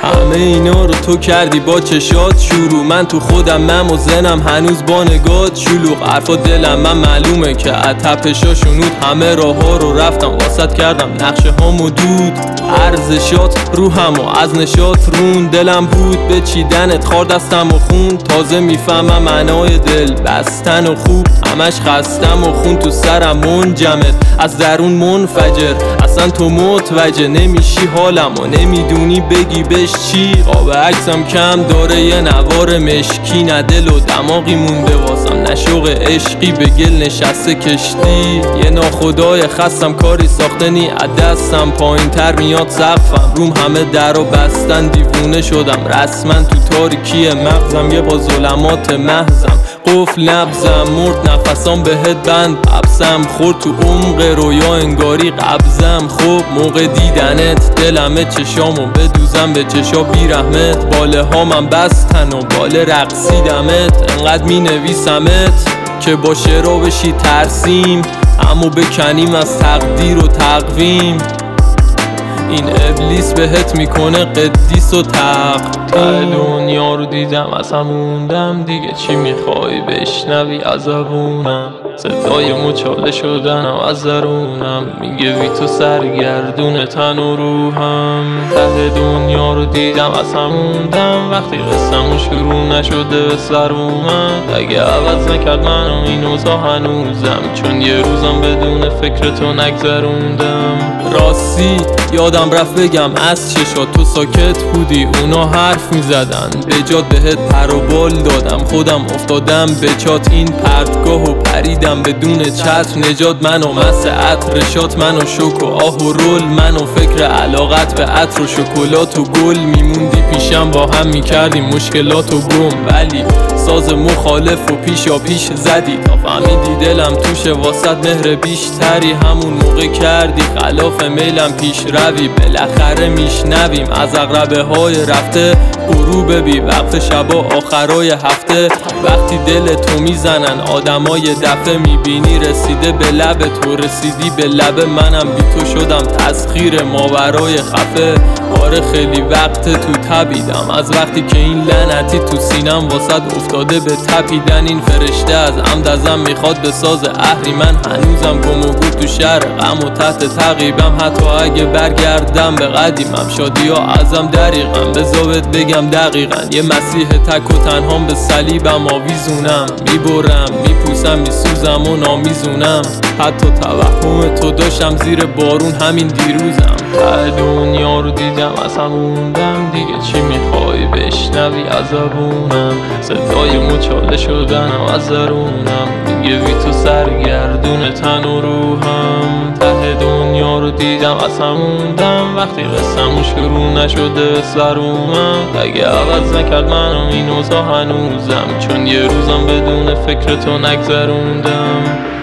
همه اینا رو تو کردی با چشات شروع، من تو خودم و ذهنم هنوز با نگات شلوغ. حرفا دلم من معلومه که از تپشا شنود، همه راه ها رو رفتم واسط کردم نقشه هامو دود. ارزشات روحم و از نشات رون، دلم بود به چیدنت خار دستم و خون. تازه میفهمم معنای دل بستن و خوب، همش خستم و خون تو سرم منجمد، از درون منفجر. اصلا تو متوجه نمیشی حالم و نمیدونی بگی بهش چی. قاب عکسم کم داره یه نوار مشکی، نه دل و دماغی مونده واسم، نه شوق عشقی به گل نشسته کشتی. یه ناخدای خستم کاری ساخته نی از دستم، پایین تر میاد سقفم، روم همه در و بستن. دیوونه شدم رسما تو تاریکی مغزم، یه با ظلمات محضم قفل نبزم. مرد نفسام بهت بند حبسم، خورد تو عمق رویا انگاری قبضم. خب موقع دیدنت دلمه چشامو بدوزم به چشا بی رحمت. باله ها من بستن و باله رقصیدمت، انقدر می نویسمت که با شعرها بشی ترسیم، اما بکنیم از تقدیر و تقویم. این ابلیس بهت میکنه قدیس و تق. دنیا رو دیدم اصلا موندم، دیگه چی میخوای بشنوی از زبونم؟ صدای مچاله شدنم از درونم، میگه بی تو سرگردون تن و روحم. ته دنیا رو دیدم اصلا موندم، وقتی قصه‌مون شروع نشده به سر اومد. اگه عوض نکرد منو این اوضاع هنوزم، چون یه روزم بدون فکر تو نگذروندم. راستی یادم رفت بگم از چشات تو ساکت بودی، اونا حرف میزدن به جات بهت پر و بال دادم. خودم افتادم به چات این پرتگاهو پریدم بدون چتر. نجات منو مس عطر رشات، منو شوک و آه و رول، منو فکر علاقت به عطر و شکلات و گل. میموندی پیشم با هم میکردیم مشکلات و گم، ولی ساز مخالف و پیشا پیش زدی تا فهمیدی دلم توشه واسط مهر بیشتری. همون موقع کردی خلاف میلم پیش روی، بالاخره میشنویم از عقربه های رفته. غروب بی وقت شبا آخرای هفته، وقتی دل تو میزنن آدمای دفعه. میبینی رسیده به لب تو، رسیدی به لب منم، بی تو شدم تسخیر ماورای خفه. آره خیلی وقت تو تبیدم، از وقتی که این لعنتی تو سینم واسط افتاده به تپیدن. این فرشته از عمد ازم میخواد به ساز اهریمن، هنوزم گم و گور تو شهر غم و تحت تعقیبم. حتی اگه برگردم به قدیمم، شادی ها ازم دریغم. بذارت بگم دقیقا یه مسیح تک و تنهام، به صلیبم آویزونم. میبرم میپوسم میسوزم و نامیزونم، حتی توهم تو داشتم زیر بارون همین دیروزم. دنیا رو دیدم اصلا موندم، دیگه چی میخوای بشنوی از زبونم؟ صدای مچاله شدنم از درونم، میگه بی تو سرگردون تن و روحم. ته دنیا رو دیدم اصلا موندم، وقتی قصه‌مون شروع نشده سر اومد. اگه عوض نکرد منو این اوضاع هنوزم، چون یه روزم بدون فکر تو نگذروندم.